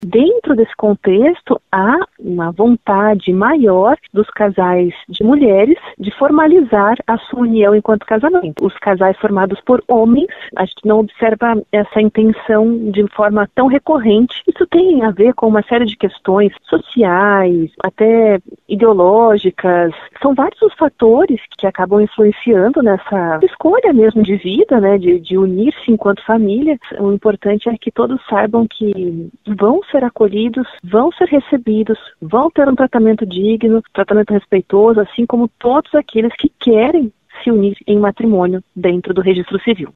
Dentro desse contexto, há uma vontade maior dos casais de mulheres de formalizar a sua união enquanto casamento. Os casais formados por homens, a gente não observa essa intenção de forma tão recorrente. Isso tem a ver com uma série de questões sociais, até ideológicas. São vários os fatores que acabam influenciando nessa escolha mesmo de vida, né, de unir-se enquanto família. O importante é que todos saibam que vão ser acolhidos, vão ser recebidos, vão ter um tratamento digno, tratamento respeitoso, assim como todos aqueles que querem se unir em matrimônio dentro do registro civil.